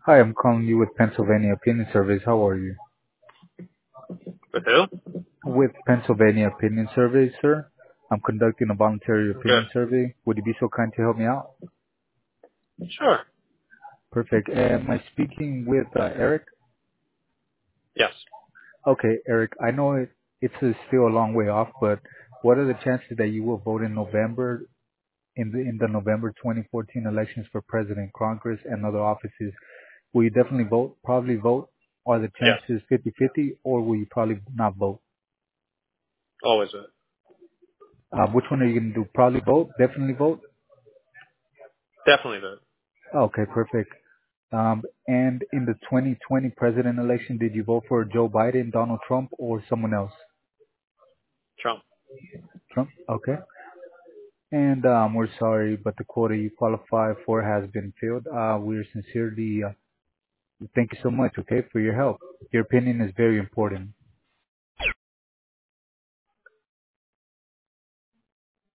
Hi, I'm calling you with Pennsylvania Opinion Surveys. How are you? With who? With Pennsylvania Opinion Surveys, sir. I'm conducting a voluntary Good. opinion survey. Would you be so kind to help me out? Sure. Perfect. Am I speaking with Eric? Yes. Okay, Eric, I know it's still a long way off, but what are the chances that you will vote in November in the November 2014 elections for president, Congress, and other offices? Will you definitely vote? Probably vote? Are the Yes. chances 50-50, or will you probably not vote? Always it. Which one are you going to do? Probably vote? Definitely vote? Definitely the Okay, perfect. And in the 2020 president election, did you vote for Joe Biden, Donald Trump, or someone else? Trump. Trump? Okay. And we're sorry, but the quota you qualify for has been filled. We're sincerely thank you so much, okay, for your help. Your opinion is very important.